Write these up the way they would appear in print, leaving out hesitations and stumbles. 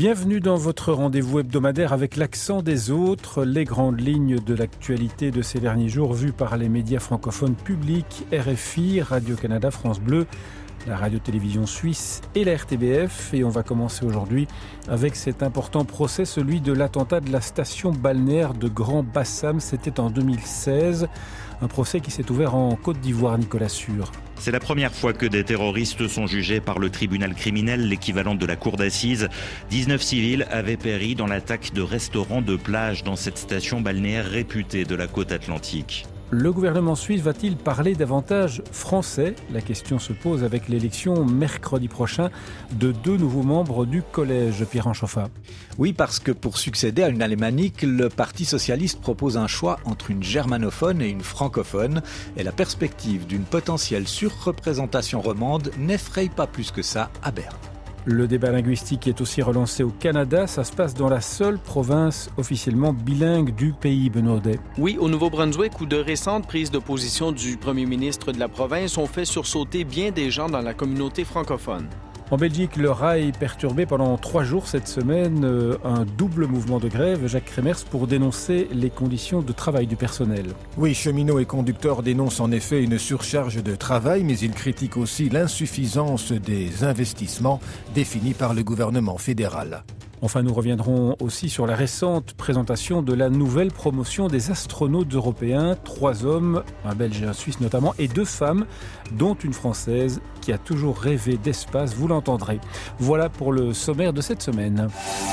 Bienvenue dans votre rendez-vous hebdomadaire avec l'accent des autres, les grandes lignes de l'actualité de ces derniers jours vues par les médias francophones publics, RFI, Radio-Canada, France Bleu, la radio-télévision suisse et la RTBF. Et on va commencer aujourd'hui avec cet important procès, celui de l'attentat de la station balnéaire de Grand Bassam. C'était en 2016, un procès qui s'est ouvert en Côte d'Ivoire, Nicolas Sûr. C'est la première fois que des terroristes sont jugés par le tribunal criminel, l'équivalent de la cour d'assises. 19 civils avaient péri dans l'attaque de restaurants de plage dans cette station balnéaire réputée de la côte atlantique. Le gouvernement suisse va-t-il parler davantage français ? La question se pose avec l'élection mercredi prochain de 2 nouveaux membres du collège. Pierre Anchoffa. Oui, parce que pour succéder à une alémanique, le Parti socialiste propose un choix entre une germanophone et une francophone. Et la perspective d'une potentielle surreprésentation romande n'effraie pas plus que ça à Berne. Le débat linguistique est aussi relancé au Canada. Ça se passe dans la seule province officiellement bilingue du pays, Benoît Audet. Oui, au Nouveau-Brunswick, où de récentes prises de position du premier ministre de la province ont fait sursauter bien des gens dans la communauté francophone. En Belgique, le rail perturbé pendant 3 jours cette semaine, un double mouvement de grève. Jacques Kremers pour dénoncer les conditions de travail du personnel. Oui, cheminots et conducteurs dénoncent en effet une surcharge de travail, mais ils critiquent aussi l'insuffisance des investissements définis par le gouvernement fédéral. Enfin, nous reviendrons aussi sur la récente présentation de la nouvelle promotion des astronautes européens. 3 hommes, un Belge et un Suisse notamment, et 2 femmes, dont une Française qui a toujours rêvé d'espace, vous l'entendrez. Voilà pour le sommaire de cette semaine.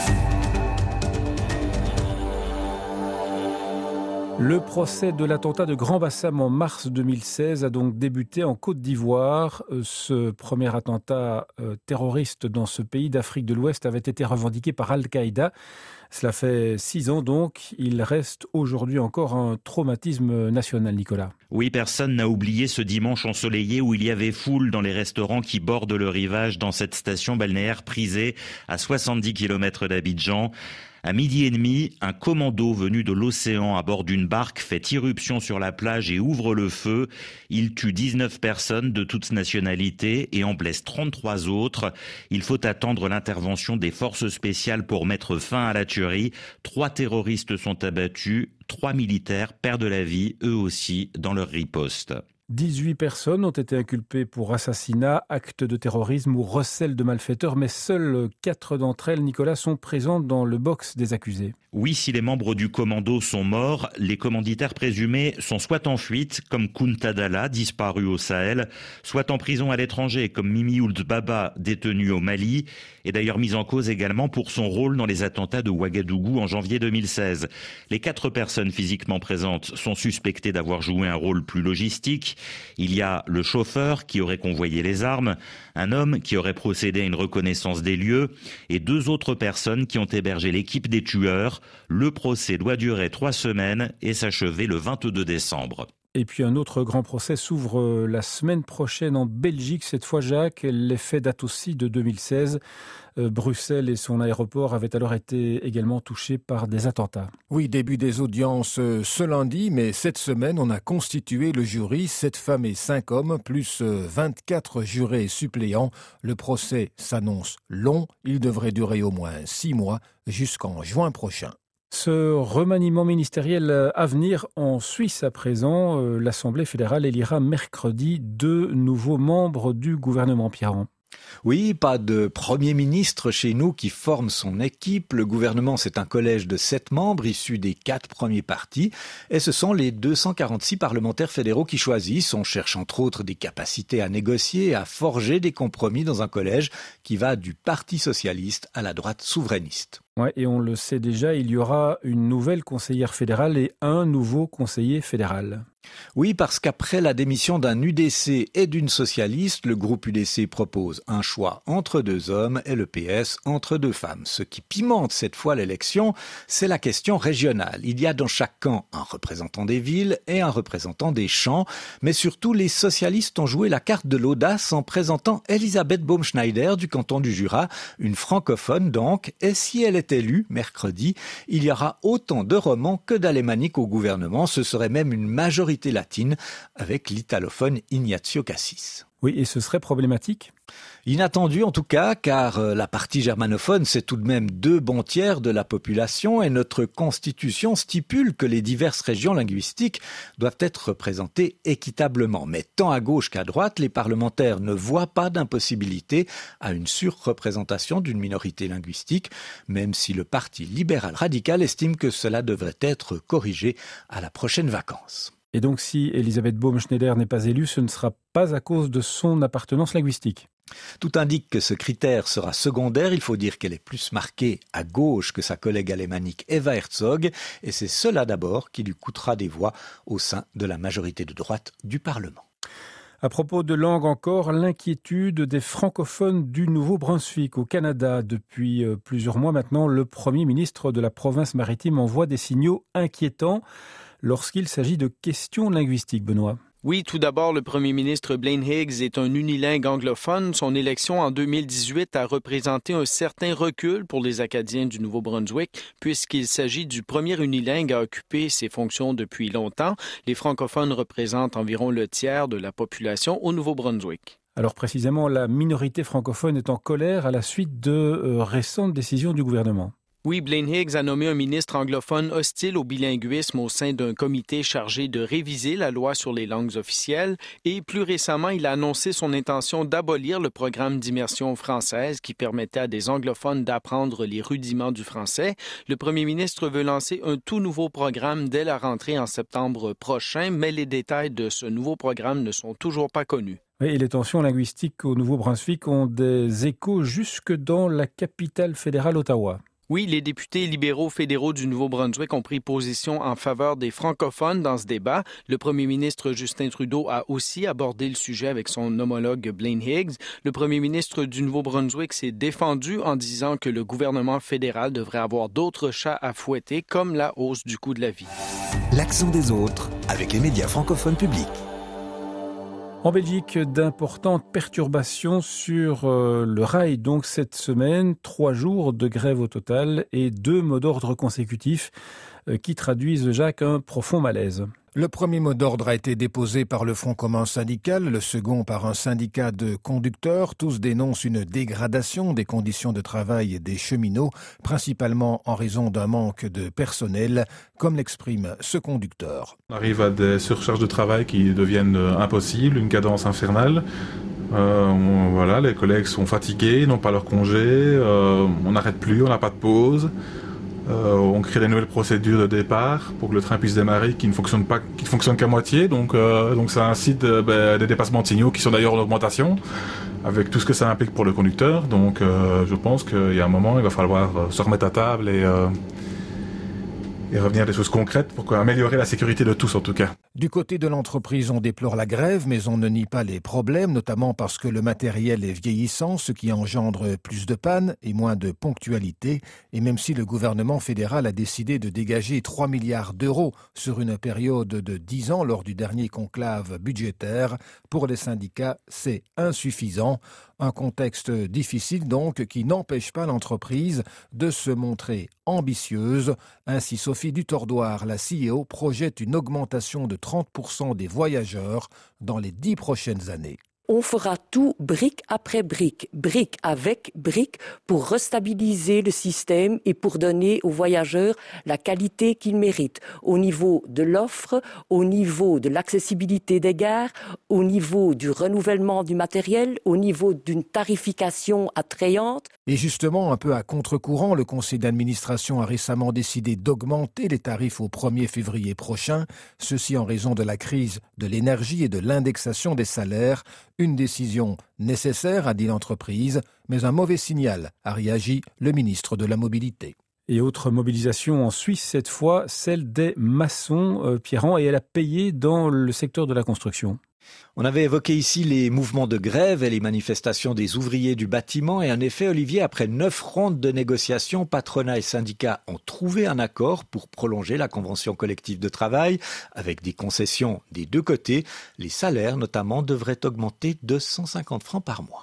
Le procès de l'attentat de Grand Bassam en mars 2016 a donc débuté en Côte d'Ivoire. Ce premier attentat terroriste dans ce pays d'Afrique de l'Ouest avait été revendiqué par Al-Qaïda. Cela fait 6 ans donc. Il reste aujourd'hui encore un traumatisme national, Nicolas. Oui, personne n'a oublié ce dimanche ensoleillé où il y avait foule dans les restaurants qui bordent le rivage dans cette station balnéaire prisée à 70 km d'Abidjan. À 12h30, un commando venu de l'océan à bord d'une barque fait irruption sur la plage et ouvre le feu. Il tue 19 personnes de toutes nationalités et en blesse 33 autres. Il faut attendre l'intervention des forces spéciales pour mettre fin à la tuerie. 3 terroristes sont abattus, 3 militaires perdent la vie, eux aussi, dans leur riposte. 18 personnes ont été inculpées pour assassinat, acte de terrorisme ou recel de malfaiteurs, mais seules 4 d'entre elles, Nicolas, sont présentes dans le box des accusés. Oui, si les membres du commando sont morts, les commanditaires présumés sont soit en fuite, comme Kunta Dalla, disparu au Sahel, soit en prison à l'étranger, comme Mimi Ould Baba, détenu au Mali, et d'ailleurs mis en cause également pour son rôle dans les attentats de Ouagadougou en janvier 2016. Les 4 personnes physiquement présentes sont suspectées d'avoir joué un rôle plus logistique. Il y a le chauffeur qui aurait convoyé les armes, un homme qui aurait procédé à une reconnaissance des lieux et 2 autres personnes qui ont hébergé l'équipe des tueurs. Le procès doit durer 3 semaines et s'achever le 22 décembre. Et puis un autre grand procès s'ouvre la semaine prochaine en Belgique. Cette fois, Jacques, les faits datent aussi de 2016. Bruxelles et son aéroport avaient alors été également touchés par des attentats. Oui, début des audiences ce lundi, mais cette semaine, on a constitué le jury, 7 femmes et 5 hommes, plus 24 jurés et suppléants. Le procès s'annonce long, il devrait durer au moins 6 mois, jusqu'en juin prochain. Ce remaniement ministériel à venir en Suisse à présent, l'Assemblée fédérale élira mercredi 2 nouveaux membres du gouvernement Pierron. Oui, pas de Premier ministre chez nous qui forme son équipe. Le gouvernement, c'est un collège de 7 membres issus des 4 premiers partis. Et ce sont les 246 parlementaires fédéraux qui choisissent. On cherche entre autres des capacités à négocier, à forger des compromis dans un collège qui va du Parti socialiste à la droite souverainiste. Ouais, et on le sait déjà, il y aura une nouvelle conseillère fédérale et un nouveau conseiller fédéral. Oui, parce qu'après la démission d'un UDC et d'une socialiste, le groupe UDC propose un choix entre 2 hommes et le PS entre 2 femmes. Ce qui pimente cette fois l'élection, c'est la question régionale. Il y a dans chaque camp un représentant des villes et un représentant des champs, mais surtout les socialistes ont joué la carte de l'audace en présentant Elisabeth Baumschneider du canton du Jura, une francophone donc, et si elle est élue mercredi, il y aura autant de romans que d'alémaniques au gouvernement, ce serait même une majorité latine avec l'italophone Ignazio Cassis. Oui, et ce serait problématique ? Inattendu en tout cas, car la partie germanophone, c'est tout de même 2 bons tiers de la population et notre constitution stipule que les diverses régions linguistiques doivent être représentées équitablement. Mais tant à gauche qu'à droite, les parlementaires ne voient pas d'impossibilité à une surreprésentation d'une minorité linguistique, même si le parti libéral radical estime que cela devrait être corrigé à la prochaine vacance. Et donc si Elisabeth Baumschneider n'est pas élue, ce ne sera pas à cause de son appartenance linguistique ? Tout indique que ce critère sera secondaire. Il faut dire qu'elle est plus marquée à gauche que sa collègue alémanique Eva Herzog. Et c'est cela d'abord qui lui coûtera des voix au sein de la majorité de droite du Parlement. À propos de langue encore, l'inquiétude des francophones du Nouveau-Brunswick au Canada. Depuis plusieurs mois maintenant, le Premier ministre de la province maritime envoie des signaux inquiétants lorsqu'il s'agit de questions linguistiques, Benoît. Oui, tout d'abord, le premier ministre Blaine Higgs est un unilingue anglophone. Son élection en 2018 a représenté un certain recul pour les Acadiens du Nouveau-Brunswick, puisqu'il s'agit du premier unilingue à occuper ces fonctions depuis longtemps. Les francophones représentent environ le tiers de la population au Nouveau-Brunswick. Alors précisément, la minorité francophone est en colère à la suite de récentes décisions du gouvernement. Oui, Blaine Higgs a nommé un ministre anglophone hostile au bilinguisme au sein d'un comité chargé de réviser la loi sur les langues officielles et plus récemment, il a annoncé son intention d'abolir le programme d'immersion française qui permettait à des anglophones d'apprendre les rudiments du français. Le premier ministre veut lancer un tout nouveau programme dès la rentrée en septembre prochain, mais les détails de ce nouveau programme ne sont toujours pas connus. Et les tensions linguistiques au Nouveau-Brunswick ont des échos jusque dans la capitale fédérale, Ottawa. Oui, les députés libéraux fédéraux du Nouveau-Brunswick ont pris position en faveur des francophones dans ce débat. Le premier ministre Justin Trudeau a aussi abordé le sujet avec son homologue Blaine Higgs. Le premier ministre du Nouveau-Brunswick s'est défendu en disant que le gouvernement fédéral devrait avoir d'autres chats à fouetter, comme la hausse du coût de la vie. L'accent des autres avec les médias francophones publics. En Belgique, d'importantes perturbations sur le rail. Donc cette semaine, 3 jours de grève au total et 2 mots d'ordre consécutifs qui traduisent, Jacques, un profond malaise. Le premier mot d'ordre a été déposé par le Front commun syndical, le second par un syndicat de conducteurs. Tous dénoncent une dégradation des conditions de travail des cheminots, principalement en raison d'un manque de personnel, comme l'exprime ce conducteur. On arrive à des surcharges de travail qui deviennent impossibles, une cadence infernale. Voilà, les collègues sont fatigués, n'ont pas leur congé, on n'arrête plus, on n'a pas de pause. On crée des nouvelles procédures de départ pour que le train puisse démarrer qui ne fonctionne qu'à moitié. Donc ça incite des dépassements de signaux qui sont d'ailleurs en augmentation avec tout ce que ça implique pour le conducteur. Donc je pense qu'il y a un moment, il va falloir se remettre à table et revenir à des choses concrètes pour améliorer la sécurité de tous en tout cas. Du côté de l'entreprise, on déplore la grève, mais on ne nie pas les problèmes, notamment parce que le matériel est vieillissant, ce qui engendre plus de pannes et moins de ponctualité. Et même si le gouvernement fédéral a décidé de dégager 3 milliards d'euros sur une période de 10 ans lors du dernier conclave budgétaire, pour les syndicats, c'est insuffisant. Un contexte difficile donc qui n'empêche pas l'entreprise de se montrer ambitieuse. Ainsi, Sophie Dutordoir, la CEO, projette une augmentation de 30% des voyageurs dans les 10 prochaines années. On fera tout brique après brique, brique avec brique, pour restabiliser le système et pour donner aux voyageurs la qualité qu'ils méritent, au niveau de l'offre, au niveau de l'accessibilité des gares, au niveau du renouvellement du matériel, au niveau d'une tarification attrayante. Et justement, un peu à contre-courant, le conseil d'administration a récemment décidé d'augmenter les tarifs au 1er février prochain, ceci en raison de la crise de l'énergie et de l'indexation des salaires. Une décision nécessaire, a dit l'entreprise, mais un mauvais signal, a réagi le ministre de la Mobilité. Et autre mobilisation en Suisse, cette fois, celle des maçons, Pierrand, et elle a payé dans le secteur de la construction. On avait évoqué ici les mouvements de grève et les manifestations des ouvriers du bâtiment et en effet, Olivier, après 9 rondes de négociations, patronat et syndicats ont trouvé un accord pour prolonger la convention collective de travail avec des concessions des deux côtés. Les salaires notamment devraient augmenter de 150 francs par mois.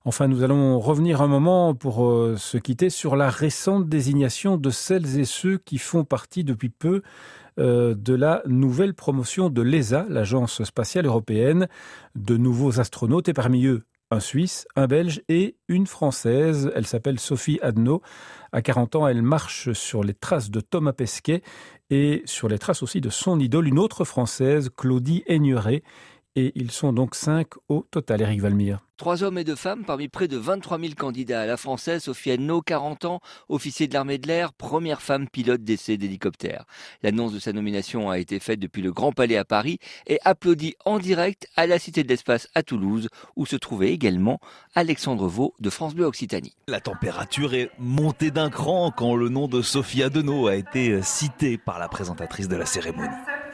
Enfin, nous allons revenir un moment pour se quitter sur la récente désignation de celles et ceux qui font partie depuis peu de la nouvelle promotion de l'ESA, l'Agence spatiale européenne, de nouveaux astronautes et parmi eux un Suisse, un Belge et une Française. Elle s'appelle Sophie Adno. À 40 ans, elle marche sur les traces de Thomas Pesquet et sur les traces aussi de son idole, une autre Française, Claudie Aigneret. Et ils sont donc 5 au total, Éric Valmire. 3 hommes et 2 femmes parmi près de 23 000 candidats. La Française Sophie Adno, 40 ans, officier de l'armée de l'air, première femme pilote d'essai d'hélicoptère. L'annonce de sa nomination a été faite depuis le Grand Palais à Paris et applaudie en direct à la Cité de l'Espace à Toulouse, où se trouvait également Alexandre Vaux de France Bleu Occitanie. La température est montée d'un cran quand le nom de Sophie Adno a été cité par la présentatrice de la cérémonie.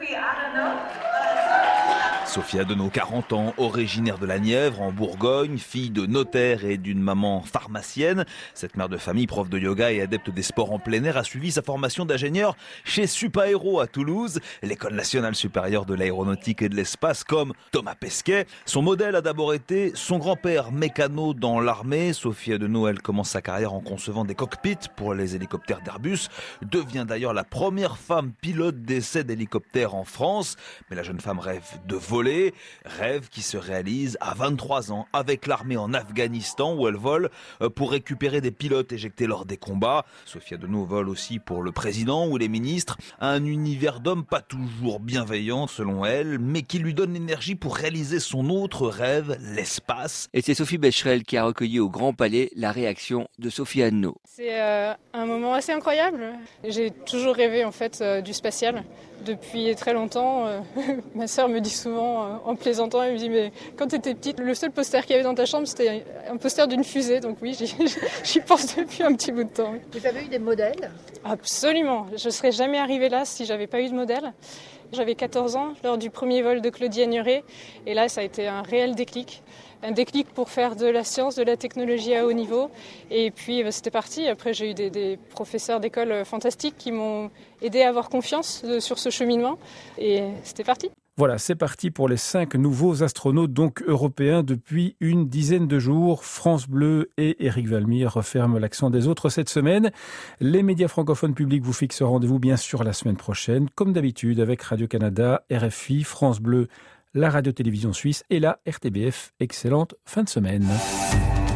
Sophie Adno, 40 ans, originaire de la Nièvre, en Bourgogne, fille de notaire et d'une maman pharmacienne. Cette mère de famille, prof de yoga et adepte des sports en plein air, a suivi sa formation d'ingénieur chez Supaéro à Toulouse, l'école nationale supérieure de l'aéronautique et de l'espace, comme Thomas Pesquet. Son modèle a d'abord été son grand-père, mécano dans l'armée. Sophie Adno, elle commence sa carrière en concevant des cockpits pour les hélicoptères d'Airbus, devient d'ailleurs la première femme pilote d'essai d'hélicoptère en France. Mais la jeune femme rêve de voler. Rêve qui se réalise à 23 ans avec l'armée en Afghanistan où elle vole pour récupérer des pilotes éjectés lors des combats. Sophie Adno vole aussi pour le président ou les ministres. Un univers d'hommes pas toujours bienveillant selon elle, mais qui lui donne l'énergie pour réaliser son autre rêve, l'espace. Et c'est Sophie Becherel qui a recueilli au Grand Palais la réaction de Sophie Adno. C'est un moment assez incroyable. J'ai toujours rêvé en fait du spatial. Depuis très longtemps, ma sœur me dit souvent, en plaisantant, elle me dit « mais quand tu étais petite, le seul poster qu'il y avait dans ta chambre, c'était un poster d'une fusée ». Donc oui, j'y pense depuis un petit bout de temps. Vous avez eu des modèles ? Absolument. Je ne serais jamais arrivée là si je n'avais pas eu de modèle. J'avais 14 ans lors du premier vol de Claudie Aigneret et là, ça a été un réel déclic. Un déclic pour faire de la science, de la technologie à haut niveau. Et puis c'était parti. Après, j'ai eu des professeurs d'école fantastiques qui m'ont aidé à avoir confiance sur ce cheminement. Et c'était parti. Voilà, c'est parti pour les 5 nouveaux astronautes, donc européens, depuis une dizaine de jours. France Bleu et Éric Valmire referment l'accent des autres cette semaine. Les médias francophones publics vous fixent rendez-vous bien sûr la semaine prochaine, comme d'habitude avec Radio-Canada, RFI, France Bleu, la radio-télévision suisse et la RTBF. Excellente fin de semaine.